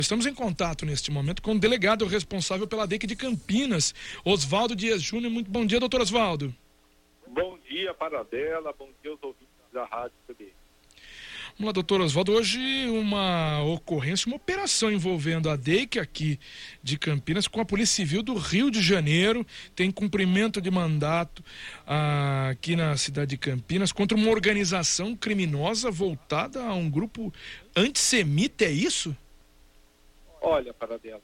Estamos em contato neste momento com o delegado responsável pela DEIC de Campinas, Oswaldo Dias Júnior. Muito bom dia, doutor Oswaldo. Bom dia, Paradela. Bom dia aos ouvintes da Rádio CBN. Vamos lá, doutor Oswaldo. Hoje uma ocorrência, uma operação envolvendo a DEIC aqui de Campinas com a Polícia Civil do Rio de Janeiro. Tem cumprimento de mandato aqui na cidade de Campinas contra uma organização criminosa voltada a um grupo antissemita, é isso? Olha, Paradela,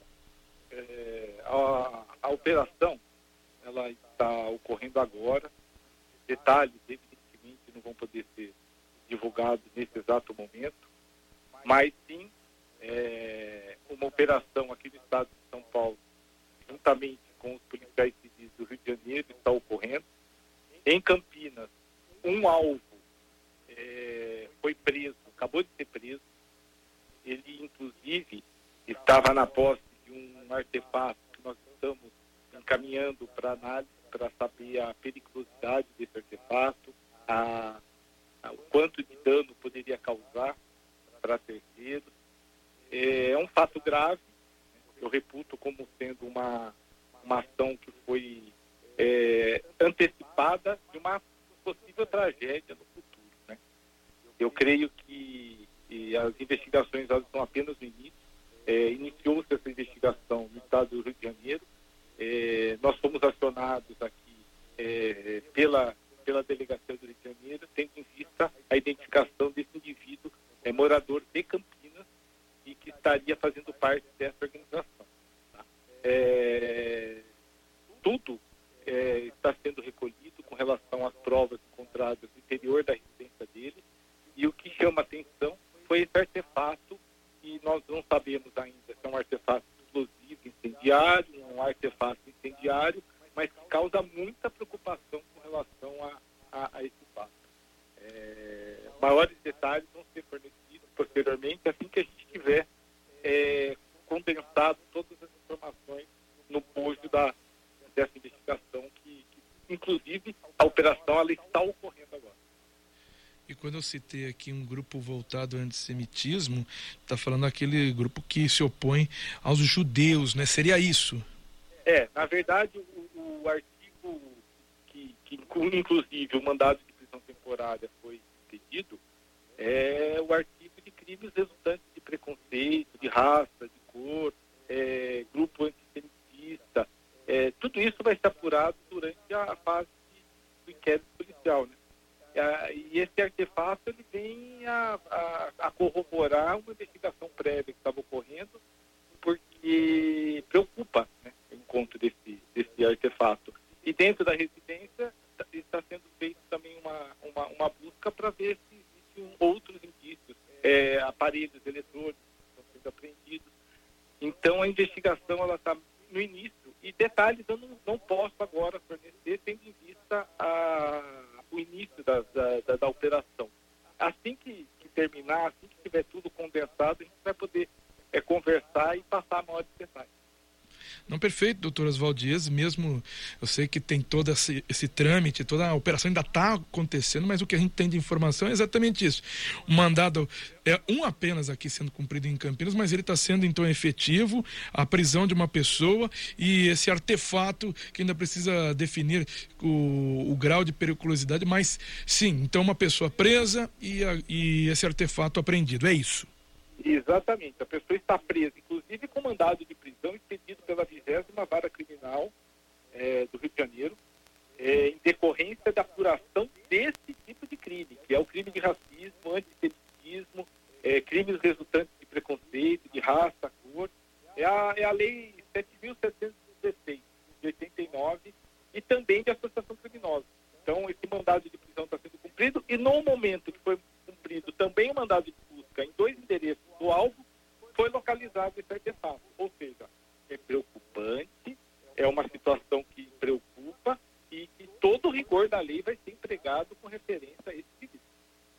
a operação ela está ocorrendo agora. Detalhes, evidentemente, não vão poder ser divulgados nesse exato momento, mas sim uma operação aqui no estado de São Paulo, juntamente com os policiais civis do Rio de Janeiro, está ocorrendo. Em Campinas, um alvo foi preso, acabou de ser preso. Ele, inclusive, estava na posse de um artefato que nós estamos encaminhando para análise, para saber a periculosidade desse artefato, o quanto de dano poderia causar para terceiros. É um fato grave, eu reputo como sendo uma ação que foi antecipada de uma possível tragédia no futuro, né? Eu creio que as investigações elas estão apenas no início. Iniciou-se essa investigação no estado do Rio de Janeiro. Nós fomos acionados aqui pela delegacia do Rio de Janeiro, tendo em vista a identificação desse indivíduo morador de Campinas e que estaria fazendo parte dessa organização. Tá? Tudo está sendo recolhido com relação às provas encontradas no interior da residência dele, e o que chama atenção foi esse artefato, e nós não sabemos ainda se é um artefato explosivo, incendiário, um artefato incendiário, mas que causa muita preocupação com relação a esse fato. Maiores detalhes vão ser fornecidos posteriormente, assim que a gente tiver condensado todas as informações no bojo dessa investigação, que inclusive a operação ela está ocorrendo agora. E quando eu citei aqui um grupo voltado ao antissemitismo, está falando aquele grupo que se opõe aos judeus, né? Seria isso? Na verdade, o artigo que inclusive o mandado de prisão temporária foi pedido é o artigo de crimes resultantes de preconceito, de raça, de cor, grupo antissemitista. Tudo isso vai ser apurado durante a fase do inquérito policial, né? E esse artefato ele vem a corroborar uma investigação prévia que estava ocorrendo, porque preocupa, né, o encontro desse artefato. E dentro da residência está sendo feita também uma busca para ver se existem outros indícios, aparelhos eletrônicos que estão sendo apreendidos. Então a investigação ela está no início, e detalhes eu não posso agora fornecer, tendo em vista o início da operação. Assim que terminar, assim que tiver tudo condensado, a gente vai poder conversar e passar maiores detalhes. Não, perfeito, doutor Oswaldo Dias, mesmo eu sei que tem todo esse trâmite, toda a operação ainda está acontecendo, mas o que a gente tem de informação é exatamente isso. O mandado é um apenas aqui sendo cumprido em Campinas, mas ele está sendo então efetivo, a prisão de uma pessoa e esse artefato que ainda precisa definir o grau de periculosidade, mas sim, então uma pessoa presa e esse artefato apreendido, é isso? Exatamente, a pessoa está presa, inclusive com mandado de prisão expedido pela 20ª Vara Criminal do Rio de Janeiro, em decorrência da apuração desse tipo de crime, que é o crime de racismo, antissemitismo, crimes resultantes de preconceito, de raça, cor. É a Lei 7.716, de 89, e também de associação criminosa. Então, esse mandado de prisão está sendo cumprido, e no momento que foi cumprido também o mandado de busca em 2 endereços do alvo, foi localizado esse artefato. Ou seja, é preocupante, é uma situação que preocupa, e que todo o rigor da lei vai ser empregado com referência a esse pedido.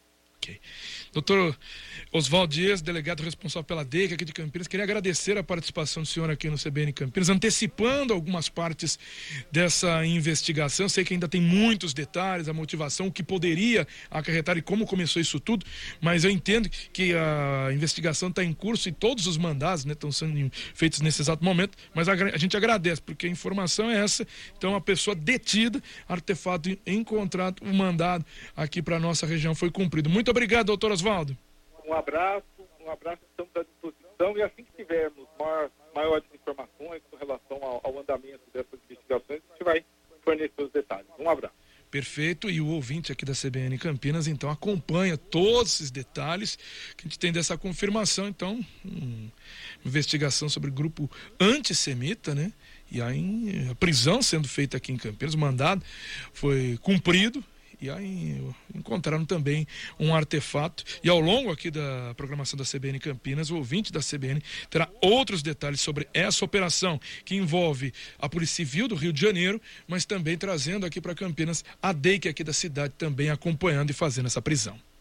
Ok. Doutor Oswaldo Dias, delegado responsável pela DEIC aqui de Campinas, queria agradecer a participação do senhor aqui no CBN Campinas, antecipando algumas partes dessa investigação. Sei que ainda tem muitos detalhes, a motivação, o que poderia acarretar e como começou isso tudo, mas eu entendo que a investigação está em curso e todos os mandados, né, estão sendo feitos nesse exato momento, mas a gente agradece, porque a informação é essa. Então, a pessoa detida, artefato encontrado, o mandado aqui para a nossa região foi cumprido. Muito obrigado, doutor Oswaldo. Um abraço, estamos à disposição, e assim que tivermos maiores informações com relação ao andamento dessas investigações, a gente vai fornecer os detalhes. Um abraço. Perfeito, e o ouvinte aqui da CBN Campinas, então, acompanha todos esses detalhes que a gente tem dessa confirmação. Então, investigação sobre grupo antissemita, né? E aí, a prisão sendo feita aqui em Campinas, o mandado foi cumprido. E aí encontraram também um artefato. E ao longo aqui da programação da CBN Campinas, o ouvinte da CBN terá outros detalhes sobre essa operação, que envolve a Polícia Civil do Rio de Janeiro, mas também trazendo aqui para Campinas a DEIC aqui da cidade, também acompanhando e fazendo essa prisão.